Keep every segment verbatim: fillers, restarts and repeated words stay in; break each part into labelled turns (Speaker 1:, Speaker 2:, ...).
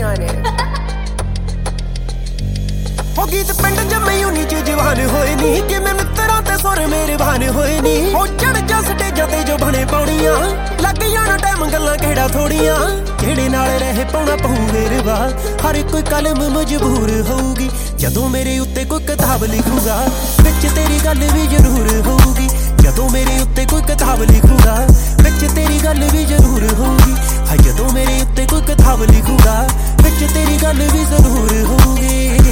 Speaker 1: on it.
Speaker 2: हो गीत पिंड जम्मे यूनी च जवान होए नी कि मैं मित्तरां ते सुर मेरे भान होए नी हो चढ़ जा स्टेजां ते जो बने पौड़ियां लग जाना टाइम गल्लां केड़ा थोड़ियां जेड़े नाल रहे पाउणा पहू मेरे वा हर कोई कलम मजबूर होऊगी जदों मेरे उत्ते कोई किताब लिखूगा विच तेरी गल भी जरूर होऊगी जदों मेरे उत्ते कोई किताब लिखूगा विच तेरी गल भी जरूर होऊगी हाय जदों मेरे उत्ते कोई किताब लिखूगा विच तेरी गल भी जरूर होऊगी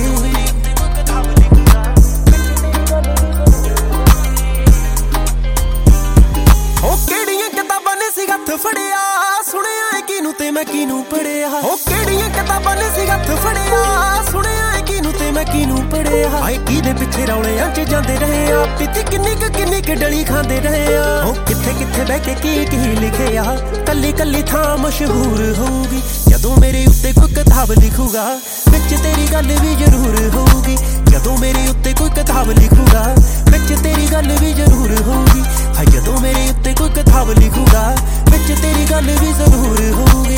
Speaker 2: फड़िया सुनिया किनू ते मैं किनू पढ़िया ओ केड़ियां किताबां ने सी हत्थ फड़िया सुनिया किनू ते मैं किनू पढ़िया हाय किदे पिछे रौलियां च जांदे रहे आ पिती किन्नी क किन्नी क डली खांदे रहे आ ओ किथे किथे बैठ के की की लिखिया कल्ली कल्ली थां मशहूर होऊगी जदों मेरे उत्ते कोई किताब लिखूगा विच तेरी गल भी जरूर होऊगी जदों मेरे उत्ते कोई किताब लिखूगा विच तेरी गल भी जरूर होऊगी हाय जदों मेरे उत्ते कोई किताब लिखूगा विच तेरी गल भी जरूर होऊगी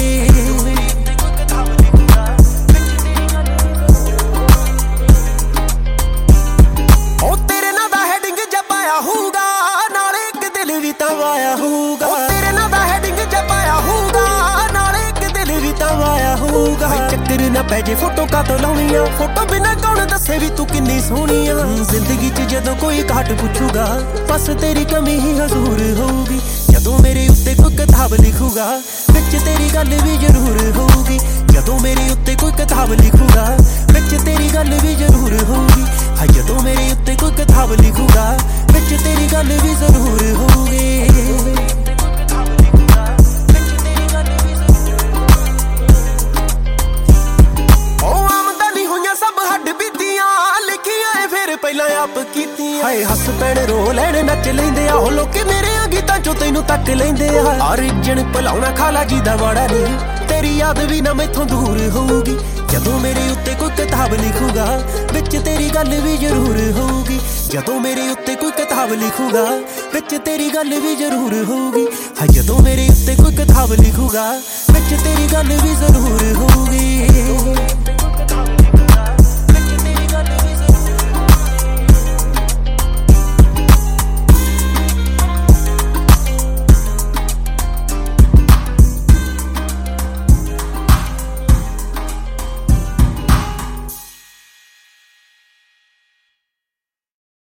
Speaker 2: ओ तेरे नाल दा हेडिंग जब आया होऊगा नाले एक दिल भी तां आया होऊगा ओ तेरे नाल दा हेडिंग जब आया होऊगा नाले एक दिल भी तां आया होऊगा चक्कर ना पै जे फोटो का तो लाउणियां फोटो बिना कौन दसे भी तू किन्नी सोहणियां जिंदगी च जदों कोई घाट पुछूगा बस तेरी कमी ही हजूर होऊगी जदों मेरे उत्ते कोई किताब लिखूगा विच तेरी गल भी जरूर होऊगी जदों मेरे उत्ते कोई किताब लिखूगा विच तेरी गल भी जरूर होऊगी हाय जदों मेरे उत्ते कोई किताब लिखूगा विच तेरी गल भी जरूर होऊगी ਪਹਿਲਾਂ ਆਪ ਕੀਤੀਆਂ ਹਾਏ ਹੱਸ ਪੈਣ ਰੋ ਲੈਣ ਨੱਚ ਲੈਂਦੇ ਆ ਉਹ ਲੋਕੇ ਮੇਰੇ ਆ ਗੀਤਾਂ ਚੋਂ ਤੈਨੂੰ ਤੱਕ ਲੈਂਦੇ ਆ ਅਰਜਨ ਭਲਾਉਣਾ ਖਾਲਾ ਜੀ ਦਾ ਵਾੜਾ ਨਹੀਂ ਤੇਰੀ ਯਾਦ ਵੀ ਨਾ ਮੈਥੋਂ ਦੂਰ ਹੋਊਗੀ ਜਦੋਂ ਮੇਰੇ ਉੱਤੇ ਕੋਈ ਕਿਤਾਬ ਲਿਖੂਗਾ ਵਿੱਚ ਤੇਰੀ ਗੱਲ ਵੀ ਜ਼ਰੂਰ ਹੋਊਗੀ ਜਦੋਂ ਮੇਰੇ ਉੱਤੇ ਕੋਈ ਕਿਤਾਬ ਲਿਖੂਗਾ ਵਿੱਚ ਤੇਰੀ ਗੱਲ ਵੀ ਜ਼ਰੂਰ ਹੋਊਗੀ ਹਾਏ ਜਦੋਂ ਮੇਰੇ ਉੱਤੇ ਕੋਈ ਕਿਤਾਬ ਲਿਖੂਗਾ ਵਿੱਚ ਤੇਰੀ ਗੱਲ ਵੀ ਜ਼ਰੂਰ ਹੋਊਗੀ